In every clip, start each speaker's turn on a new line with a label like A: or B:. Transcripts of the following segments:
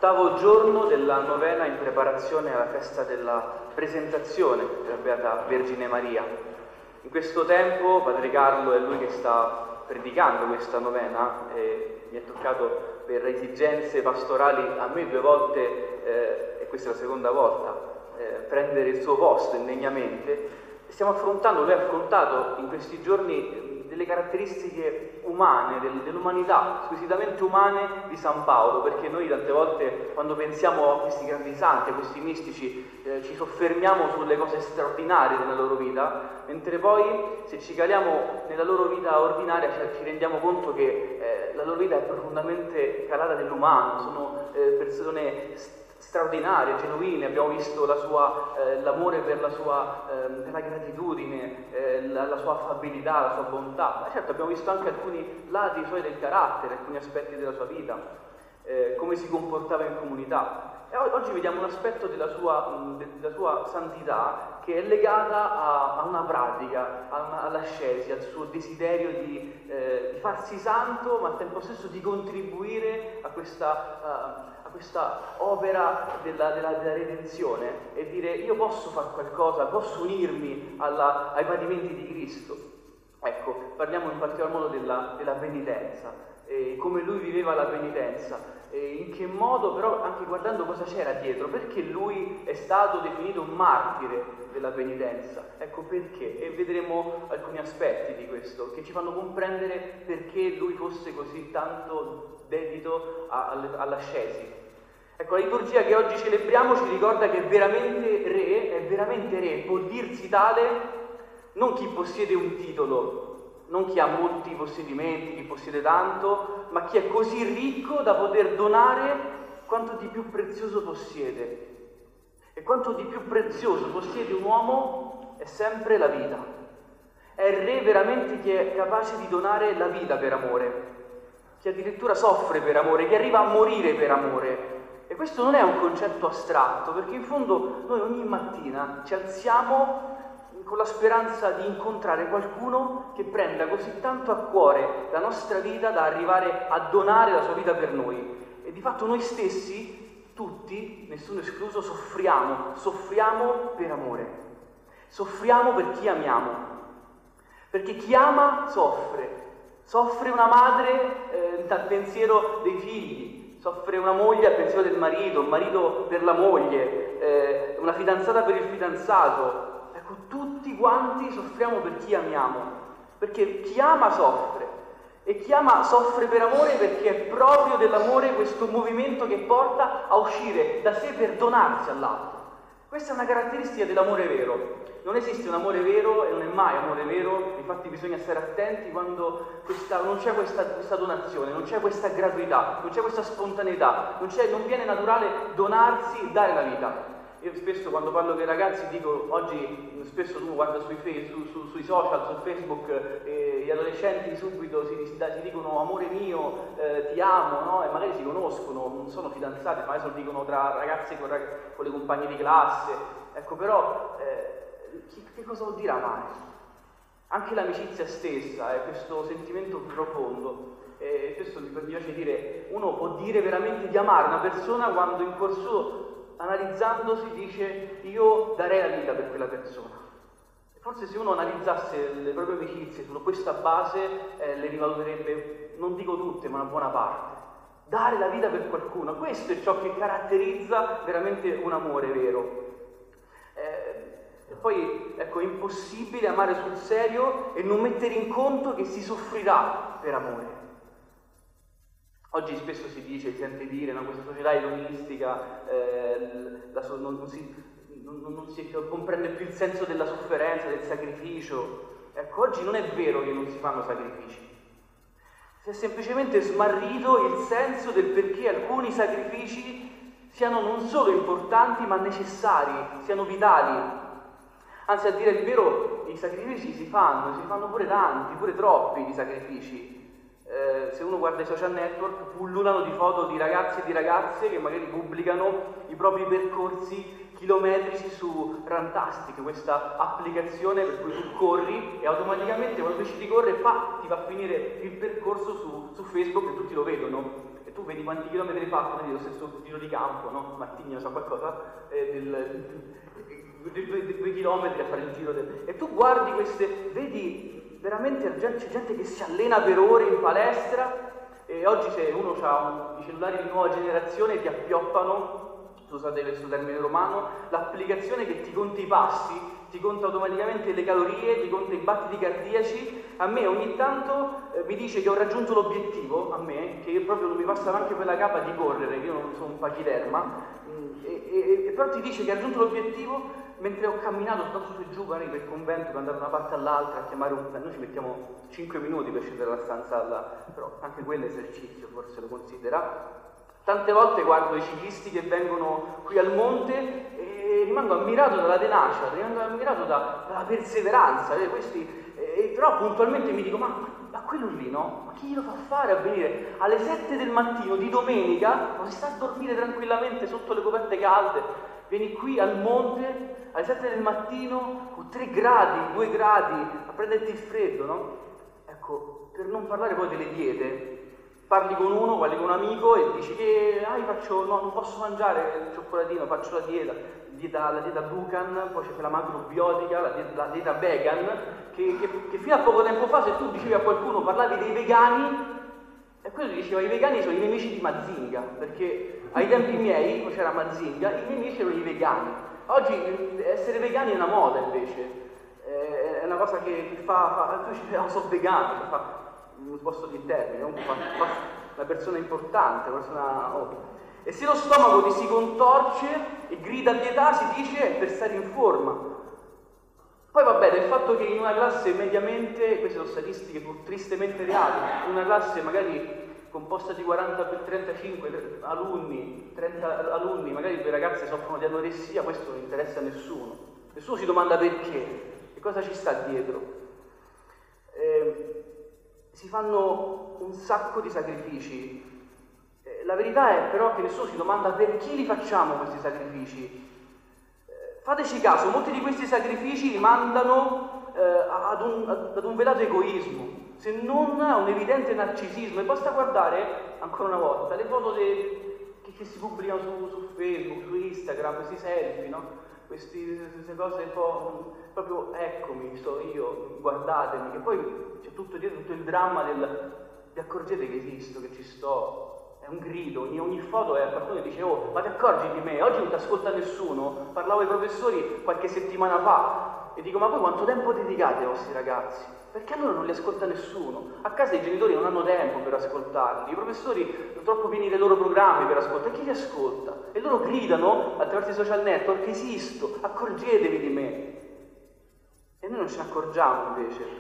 A: Ottavo giorno della novena in preparazione alla festa della presentazione della Beata Vergine Maria. In questo tempo Padre Carlo è lui che sta predicando questa novena e mi è toccato per esigenze pastorali a me 2 volte, e questa è la seconda volta, prendere il suo posto indegnamente. Stiamo affrontando, lui ha affrontato in questi giorni delle caratteristiche umane, dell'umanità, squisitamente umane di San Paolo, perché noi tante volte quando pensiamo a questi grandi santi, a questi mistici, ci soffermiamo sulle cose straordinarie della loro vita, mentre poi se ci caliamo nella loro vita ordinaria ci rendiamo conto che la loro vita è profondamente calata nell'umano, sono persone straordinarie, genuine. Abbiamo visto l'amore per la gratitudine, la sua affabilità, la sua bontà, ma certo abbiamo visto anche alcuni lati suoi del carattere, alcuni aspetti della sua vita, come si comportava in comunità. E oggi vediamo un aspetto della sua santità che è legata a una pratica, all'ascesi, al suo desiderio di farsi santo, ma al tempo stesso di contribuire a questa opera della redenzione e dire: io posso fare qualcosa, posso unirmi ai padimenti di Cristo. Ecco, parliamo in particolar modo della penitenza, come lui viveva la penitenza, in che modo, però anche guardando cosa c'era dietro, perché lui è stato definito un martire della penitenza. Ecco perché, e vedremo alcuni aspetti di questo che ci fanno comprendere perché lui fosse così tanto dedito all'ascesi. Ecco, la liturgia che oggi celebriamo ci ricorda che è veramente re, può dirsi tale non chi possiede un titolo, non chi ha molti possedimenti, chi possiede tanto, ma chi è così ricco da poter donare quanto di più prezioso possiede. E quanto di più prezioso possiede un uomo è sempre la vita. È il re veramente chi è capace di donare la vita per amore, chi addirittura soffre per amore, chi arriva a morire per amore. E questo non è un concetto astratto, perché in fondo noi ogni mattina ci alziamo con la speranza di incontrare qualcuno che prenda così tanto a cuore la nostra vita da arrivare a donare la sua vita per noi. E di fatto noi stessi, tutti, nessuno escluso, soffriamo per amore. Soffriamo per chi amiamo. Perché chi ama soffre. Soffre una madre dal pensiero dei figli, soffre una moglie al pensiero del marito, un marito per la moglie, una fidanzata per il fidanzato. Ecco, tutti quanti soffriamo per chi amiamo, perché chi ama soffre, e chi ama soffre per amore perché è proprio dell'amore questo movimento che porta a uscire da sé per donarsi all'altro. Questa è una caratteristica dell'amore vero. Non esiste un amore vero e non è mai amore vero, infatti bisogna stare attenti quando non c'è questa donazione, non c'è questa gratuità, non c'è questa spontaneità, non viene naturale donarsi e dare la vita. Io spesso quando parlo con i ragazzi dico, oggi spesso tu guarda sui social, su Facebook, gli adolescenti subito si dicono amore mio, ti amo, no? E magari si conoscono, non sono fidanzati, magari se lo dicono tra ragazzi con le compagne di classe. Ecco, però che cosa vuol dire amare? Anche l'amicizia stessa è questo sentimento profondo. E spesso mi piace dire, uno può dire veramente di amare una persona quando in corso analizzandosi dice io darei la vita per quella persona. E forse se uno analizzasse le proprie amicizie su questa base le rivaluterebbe, non dico tutte, ma una buona parte. Dare la vita per qualcuno, questo è ciò che caratterizza veramente un amore vero. E poi ecco, è impossibile amare sul serio e non mettere in conto che si soffrirà per amore. Oggi spesso si sente dire, no, questa società edonistica non si comprende più il senso della sofferenza, del sacrificio. Ecco, oggi non è vero che non si fanno sacrifici. Si è semplicemente smarrito il senso del perché alcuni sacrifici siano non solo importanti ma necessari, siano vitali. Anzi, a dire il vero, i sacrifici si fanno pure tanti, pure troppi di sacrifici. Se uno guarda i social network, pullulano di foto di ragazzi e di ragazze che magari pubblicano i propri percorsi chilometrici su Runtastic, questa applicazione per cui tu corri e automaticamente quando decidi di correre ti va a finire il percorso su Facebook e tutti lo vedono. E tu vedi quanti chilometri hai fatto, vedi lo stesso giro di campo, no? Martigno sa qualcosa, 2 chilometri a fare il giro e tu guardi queste, vedi veramente c'è gente che si allena per ore in palestra, e oggi se uno ha i cellulari di nuova generazione ti appioppano, scusate questo termine romano, l'applicazione che ti conta i passi, ti conta automaticamente le calorie, ti conta i battiti cardiaci. A me ogni tanto mi dice che ho raggiunto l'obiettivo, a me, che io proprio non mi passa neanche per la capa di correre, che io non sono un pachiderma, e però ti dice che ha raggiunto l'obiettivo mentre ho camminato, sono andato su e giù per il convento, per andare da una parte all'altra a chiamare noi ci mettiamo 5 minuti per scendere dalla stanza però anche quello è esercizio, forse lo considera. Tante volte guardo i ciclisti che vengono qui al monte e rimango ammirato dalla tenacia, rimango ammirato dalla perseveranza, però puntualmente mi dico, ma quello lì, no? Ma chi lo fa fare a venire alle 7 del mattino di domenica, ma si sta a dormire tranquillamente sotto le coperte calde, vieni qui al monte alle 7 del mattino con 3 gradi, 2 gradi, a prenderti il freddo, no? Ecco, per non parlare poi delle diete, parli con un amico e dici che non posso mangiare il cioccolatino, faccio la dieta Buchan, poi c'è quella macrobiotica, la dieta vegan, che fino a poco tempo fa, se tu dicevi a qualcuno, parlavi dei vegani, e quello diceva i vegani sono i nemici di Mazinga, perché ai tempi miei, quando c'era Mazinga, i nemici erano i vegani. Oggi essere vegani è una moda invece, è una cosa che ti fa tu dici, sono vegano, non posso dire il termine, una persona importante, e se lo stomaco ti si contorce e grida a dietà, si dice è per stare in forma. Poi vabbè, del fatto che in una classe mediamente, queste sono statistiche tristemente reali, in una classe magari composta di 40 per 35 alunni, 30 alunni, magari 2 ragazze soffrono di anoressia, questo non interessa a nessuno. Nessuno si domanda perché, che cosa ci sta dietro. Si fanno un sacco di sacrifici. La verità è però che nessuno si domanda per chi li facciamo questi sacrifici. Fateci caso, molti di questi sacrifici rimandano ad un velato egoismo, se non a un evidente narcisismo. E basta guardare, ancora una volta, le foto che si pubblicano su Facebook, su Instagram, questi selfie, no? Queste cose un po' proprio eccomi, sto io, guardatemi, che poi c'è tutto dietro, tutto il dramma vi accorgete che esisto, che ci sto. È un grido, ogni foto è qualcuno che dice ma ti accorgi di me? Oggi non ti ascolta nessuno. Parlavo ai professori qualche settimana fa e dico ma voi quanto tempo dedicate ai vostri ragazzi? Perché allora non li ascolta nessuno. A casa i genitori non hanno tempo per ascoltarli, i professori sono troppo pieni dei loro programmi per ascoltare. Chi li ascolta? E loro gridano attraverso i social network: esisto, accorgetevi di me. E noi non ce ne accorgiamo invece.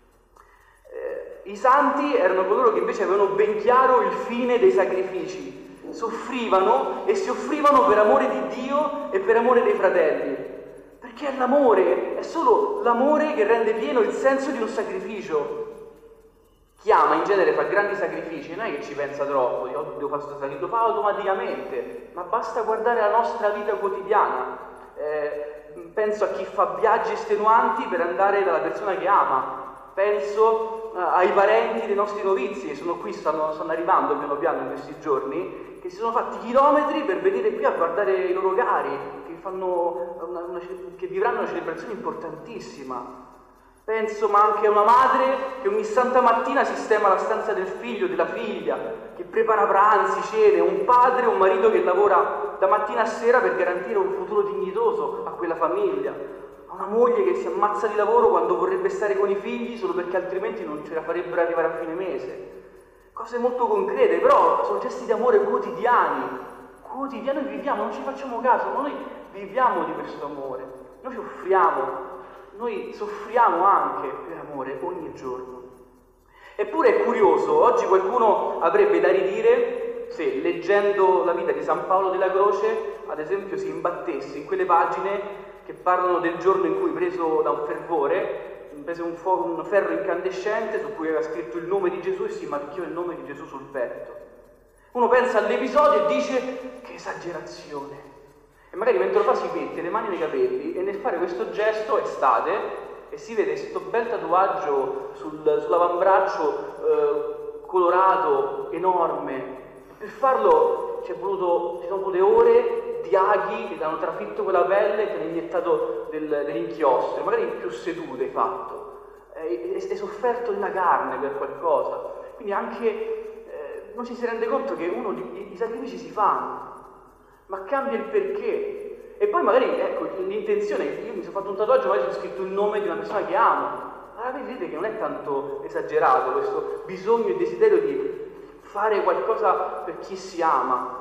A: I santi erano coloro che invece avevano ben chiaro il fine dei sacrifici, soffrivano e si offrivano per amore di Dio e per amore dei fratelli, perché è l'amore, è solo l'amore che rende pieno il senso di un sacrificio. Chi ama in genere fa grandi sacrifici, non è che ci pensa troppo, devo fare questo sacrificio, lo fa automaticamente, ma basta guardare la nostra vita quotidiana. Penso a chi fa viaggi estenuanti per andare dalla persona che ama. Penso ai parenti dei nostri novizi che sono qui, stanno arrivando piano piano in questi giorni, che si sono fatti chilometri per venire qui a guardare i loro cari, che vivranno una celebrazione importantissima. Penso ma anche a una madre che ogni santa mattina sistema la stanza del figlio, della figlia, che prepara pranzi, cene, un padre, un marito che lavora da mattina a sera per garantire un futuro dignitoso a quella famiglia. Una moglie che si ammazza di lavoro quando vorrebbe stare con i figli solo perché altrimenti non ce la farebbero arrivare a fine mese. Cose molto concrete, però sono gesti di amore quotidiani. Quotidiani viviamo, non ci facciamo caso, ma noi viviamo di questo amore. Noi ci offriamo, noi soffriamo anche per amore ogni giorno. Eppure è curioso, oggi qualcuno avrebbe da ridire se leggendo la vita di San Paolo della Croce, ad esempio, si imbattesse in quelle pagine che parlano del giorno in cui, preso da un fervore, prese un ferro incandescente su cui aveva scritto il nome di Gesù e si marchiò il nome di Gesù sul petto. Uno pensa all'episodio e dice: che esagerazione! E magari mentre lo fa si mette le mani nei capelli e nel fare questo gesto estate e si vede questo bel tatuaggio sull'avambraccio colorato, enorme, Per farlo ci sono volute ore di aghi che ti hanno trafitto quella pelle e ti hanno iniettato dell'inchiostro, magari più sedute hai fatto, hai sofferto nella carne per qualcosa. Quindi anche non ci si rende conto che i sacrifici si fanno, ma cambia il perché. E poi magari, ecco, l'intenzione, io mi sono fatto un tatuaggio, magari c'è scritto il nome di una persona che amo, ma vedete che non è tanto esagerato questo bisogno e desiderio di fare qualcosa per chi si ama.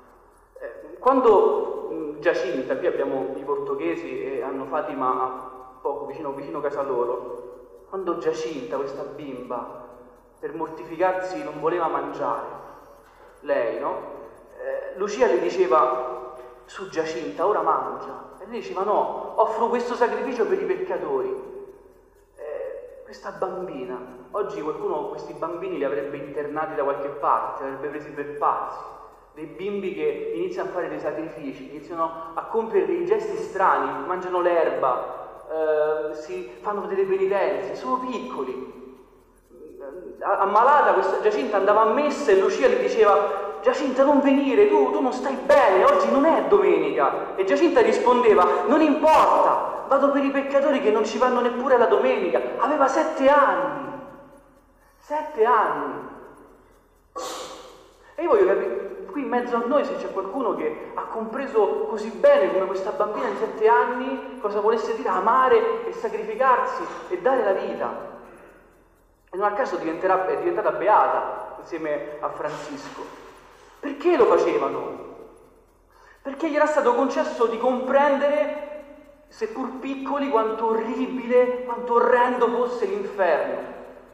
A: Quando Giacinta, qui abbiamo i portoghesi e hanno Fatima a poco, vicino casa loro, quando Giacinta, questa bimba, per mortificarsi non voleva mangiare, lei, no? Lucia le diceva: su Giacinta, ora mangia. E lei diceva: no, offro questo sacrificio per i peccatori. Questa bambina, oggi qualcuno questi bambini li avrebbe internati da qualche parte, li avrebbe presi per pazzi. Dei bimbi che iniziano a fare dei sacrifici, iniziano a compiere dei gesti strani, mangiano l'erba, si fanno delle penitenze, sono piccoli. Ammalata questa Giacinta andava a messa e Lucia le diceva: Giacinta, non venire, tu non stai bene, oggi non è domenica. E Giacinta rispondeva: non importa, vado per i peccatori che non ci vanno neppure la domenica. Aveva 7 anni. 7 anni. E io voglio capire, qui in mezzo a noi, se c'è qualcuno che ha compreso così bene come questa bambina di 7 anni cosa volesse dire amare e sacrificarsi e dare la vita. E non a caso è diventata beata insieme a Francisco. Perché lo facevano? Perché gli era stato concesso di comprendere, seppur piccoli, quanto orribile, quanto orrendo fosse l'inferno.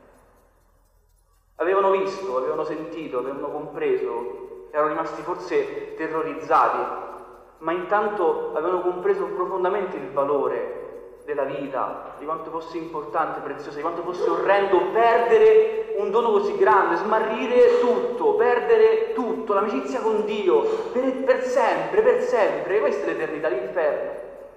A: Avevano visto, avevano sentito, avevano compreso, erano rimasti forse terrorizzati, ma intanto avevano compreso profondamente il valore della vita, di quanto fosse importante, prezioso, di quanto fosse orrendo perdere un dono così grande, smarrire tutto, perdere tutto, l'amicizia con Dio, per sempre, questa è l'eternità, l'inferno.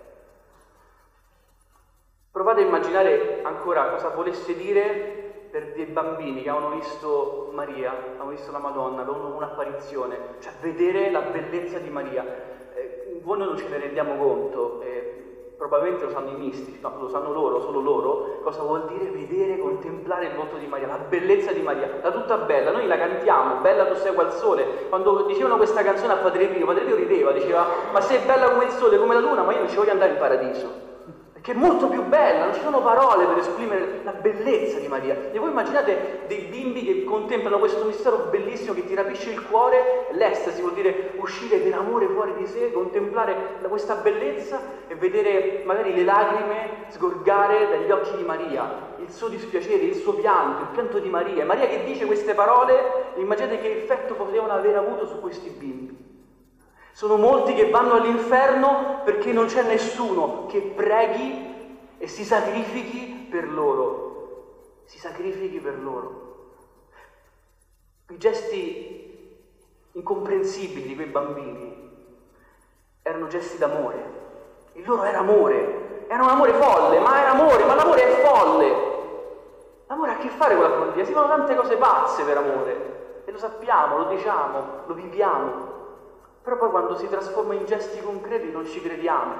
A: Provate a immaginare ancora cosa volesse dire per dei bambini che avevano visto Maria, avevano visto la Madonna, avevano un'apparizione, cioè vedere la bellezza di Maria. Voi non ce ne rendiamo conto, probabilmente lo sanno i mistici, no, lo sanno loro, solo loro, cosa vuol dire vedere, contemplare il volto di Maria, la bellezza di Maria, la tutta bella. Noi la cantiamo, bella tu sei qual sole. Quando dicevano questa canzone a Padre Pio rideva, diceva: ma sei bella come il sole, come la luna, ma io non ci voglio andare in paradiso, perché è molto più bella, non ci sono parole per esprimere la bellezza di Maria. E voi immaginate dei bimbi che contemplano questo mistero bellissimo che ti rapisce il cuore, l'estasi vuol dire uscire per amore fuori di sé, contemplare questa bellezza e vedere magari le lacrime sgorgare dagli occhi di Maria, il suo dispiacere, il suo pianto, il pianto di Maria. Maria che dice queste parole, immaginate che effetto potevano aver avuto su questi bimbi. Sono molti che vanno all'inferno perché non c'è nessuno che preghi e si sacrifichi per loro. Si sacrifichi per loro. I gesti incomprensibili di quei bambini erano gesti d'amore. Il loro era amore. Era un amore folle, ma era amore, ma l'amore è folle. L'amore ha a che fare con la follia. Si fanno tante cose pazze per amore. E lo sappiamo, lo diciamo, lo viviamo. Però poi quando si trasforma in gesti concreti non ci crediamo.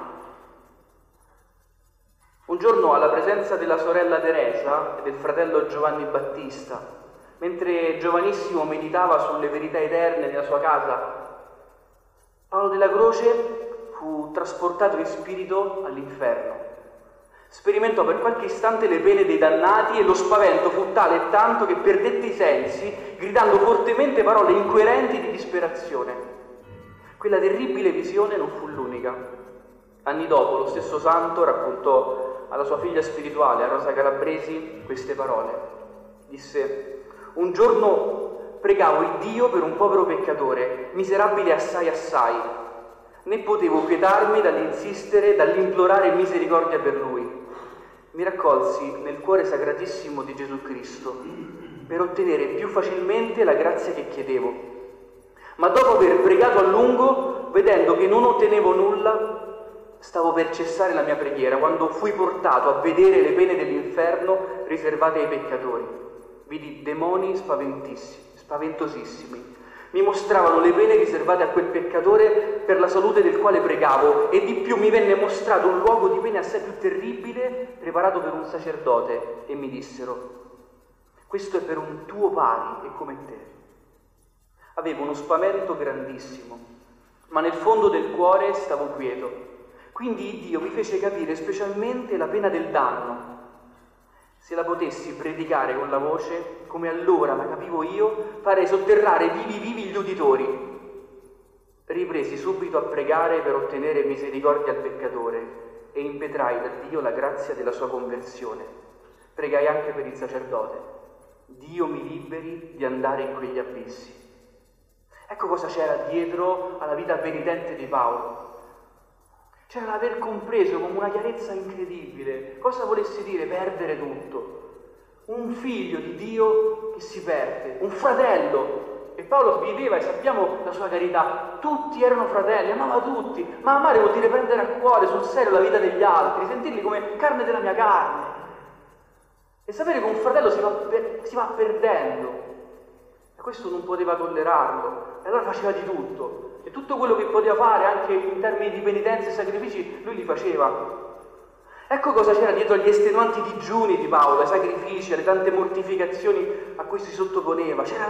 A: Un giorno, alla presenza della sorella Teresa e del fratello Giovanni Battista, mentre giovanissimo meditava sulle verità eterne nella sua casa, Paolo della Croce fu trasportato in spirito all'inferno. Sperimentò per qualche istante le pene dei dannati e lo spavento fu tale e tanto che perdette i sensi, gridando fortemente parole incoerenti di disperazione. Quella terribile visione non fu l'unica. Anni dopo lo stesso santo raccontò alla sua figlia spirituale, a Rosa Calabresi, queste parole. Disse: un giorno pregavo il Dio per un povero peccatore, miserabile assai assai, né potevo quietarmi dall'insistere, dall'implorare misericordia per lui. Mi raccolsi nel cuore sacratissimo di Gesù Cristo per ottenere più facilmente la grazia che chiedevo. Ma dopo aver pregato a lungo, vedendo che non ottenevo nulla, stavo per cessare la mia preghiera quando fui portato a vedere le pene dell'inferno riservate ai peccatori. Vidi demoni spaventosissimi, Mi mostravano le pene riservate a quel peccatore per la salute del quale pregavo, e di più mi venne mostrato un luogo di pene assai più terribile preparato per un sacerdote, e mi dissero: questo è per un tuo pari e come te. Avevo uno spavento grandissimo, ma nel fondo del cuore stavo quieto. Quindi Dio mi fece capire specialmente la pena del danno. Se la potessi predicare con la voce, come allora la capivo io, farei sotterrare vivi gli uditori. Ripresi subito a pregare per ottenere misericordia al peccatore e impetrai da Dio la grazia della sua conversione. Pregai anche per il sacerdote: Dio mi liberi di andare in quegli abissi. Ecco cosa c'era dietro alla vita penitente di Paolo. C'era l'aver compreso con una chiarezza incredibile cosa volesse dire perdere tutto. Un figlio di Dio che si perde, un fratello. E Paolo viveva, e sappiamo la sua carità, tutti erano fratelli, amava tutti, ma amare vuol dire prendere a cuore sul serio la vita degli altri, sentirli come carne della mia carne. E sapere che un fratello si va perdendo. E questo non poteva tollerarlo, e allora faceva di tutto. E tutto quello che poteva fare, anche in termini di penitenza e sacrifici, lui li faceva. Ecco cosa c'era dietro agli estenuanti digiuni di Paolo, ai sacrifici, alle tante mortificazioni a cui si sottoponeva. C'era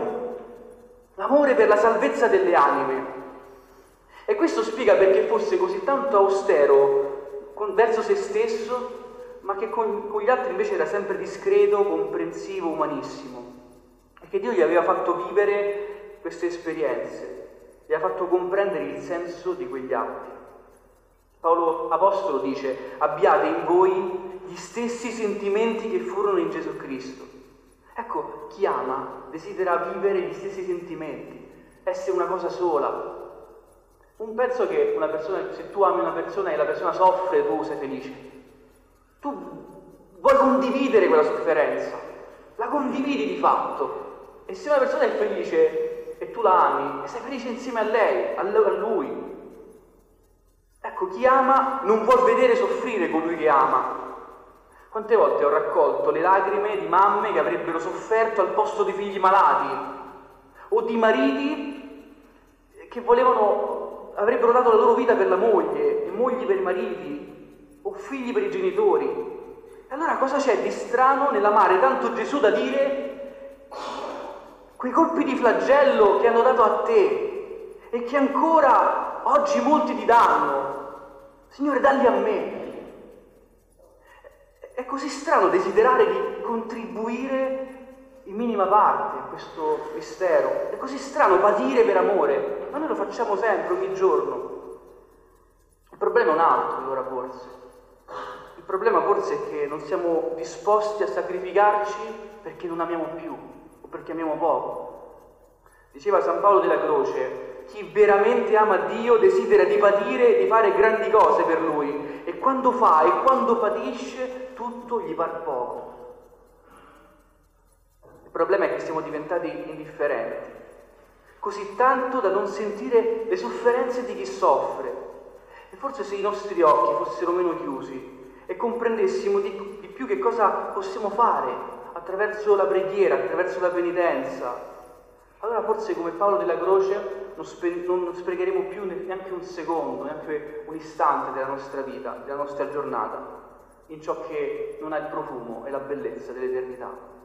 A: l'amore per la salvezza delle anime. E questo spiega perché fosse così tanto austero verso se stesso, ma che con gli altri invece era sempre discreto, comprensivo, umanissimo. E che Dio gli aveva fatto vivere queste esperienze, gli ha fatto comprendere il senso di quegli atti. Paolo Apostolo dice: abbiate in voi gli stessi sentimenti che furono in Gesù Cristo. Ecco, chi ama desidera vivere gli stessi sentimenti, essere una cosa sola. Un pezzo che una persona, se tu ami una persona e la persona soffre, tu sei felice. Tu vuoi condividere quella sofferenza, la condividi di fatto. E se una persona è felice e tu la ami, e sei felice insieme a lei, a lui. Ecco, chi ama non vuol vedere soffrire colui che ama. Quante volte ho raccolto le lacrime di mamme che avrebbero sofferto al posto di figli malati, o di mariti che avrebbero dato la loro vita per la moglie, e mogli per i mariti, o figli per i genitori. E allora cosa c'è di strano nell'amare tanto Gesù da dire: quei colpi di flagello che hanno dato a te e che ancora oggi molti ti danno, Signore, dalli a me. È così strano desiderare di contribuire in minima parte a questo mistero. È così strano patire per amore, ma noi lo facciamo sempre, ogni giorno. Il problema è un altro, allora, forse. Il problema forse è che non siamo disposti a sacrificarci perché non amiamo più, o perché amiamo poco. Diceva San Paolo della Croce: chi veramente ama Dio desidera di patire e di fare grandi cose per Lui, e quando fa e quando patisce tutto gli par poco. Il problema è che siamo diventati indifferenti, così tanto da non sentire le sofferenze di chi soffre. E forse se i nostri occhi fossero meno chiusi e comprendessimo di più che cosa possiamo fare attraverso la preghiera, attraverso la penitenza, allora forse come Paolo della Croce non sprecheremo più neanche un secondo, neanche un istante della nostra vita, della nostra giornata, in ciò che non ha il profumo e la bellezza dell'eternità.